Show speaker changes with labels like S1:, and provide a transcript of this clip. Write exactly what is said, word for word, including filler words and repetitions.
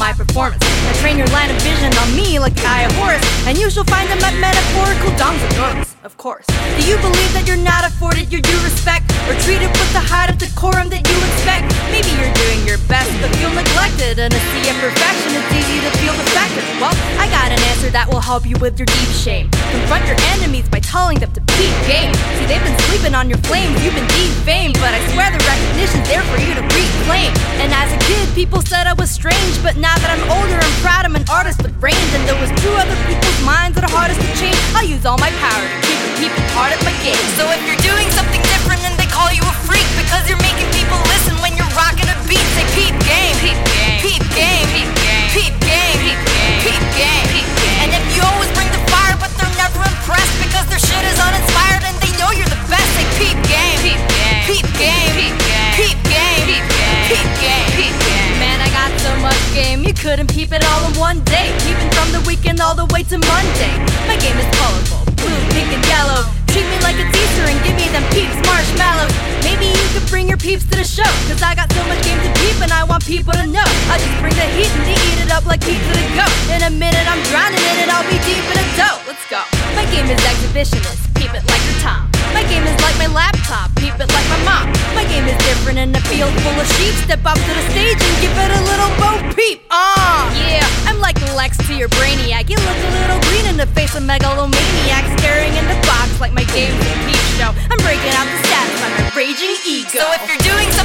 S1: my performance. I train your line of vision on me like the eye of Horus, and you shall find them at metaphorical dongs enormous, of course. Do you believe that you're not afforded your due respect, or treated with the height of decorum that you expect? Maybe you're doing your best but feel neglected. In a sea of perfection, it's easy to feel defective. Well, I got an answer that will help you with your deep shame. Confront your enemies by telling them to peep game. See, they've been sleeping on your flames, you've been defamed, but I swear the recognition's there for you to reclaim. And as a kid, people said I was strange, but now that I'm older, I'm proud I'm an artist with brains. And there was two other people's minds that are hardest to change. I'll use all my power to keep the people hard at my game. So if you're doing something different, then they call you a freak, because you're making people listen when you're rocking a beat. Say peep game, peep game, peep game, peep game, peep game, peep game, peep game, peep game. And if you always bring the fire, but they're never impressed because their shit is uninspired and they know you're the best. Say peep game, peep game, peep game, peep game, peep game, peep game, peep game, peep game. Man, I got so much game, you couldn't peep it all in one day. Peeping from the weekend all the way to Monday. My game is colorful, blue, pink, and yellow. Treat me like it's Easter and give me them peeps, marshmallows. Maybe you could bring your peeps to the show, cause I got so much game to peep and I want people to know. I just bring the heat and they eat it up like pizza to go. In a minute I'm drowning in it, I'll be deep in a dough. Let's go. My game is exhibitionist, peep it like your Tom. My game is like my laptop, peep it like my mom. My game is different in a field full of sheep. Step up to the stage and give it a little bo peep. Ah, uh, yeah, I'm like Lex to your brainiac. You look a little green in the face of megalomaniac, staring in the box like my game's a peep show. I'm breaking out the satisfy my raging ego. So if you're doing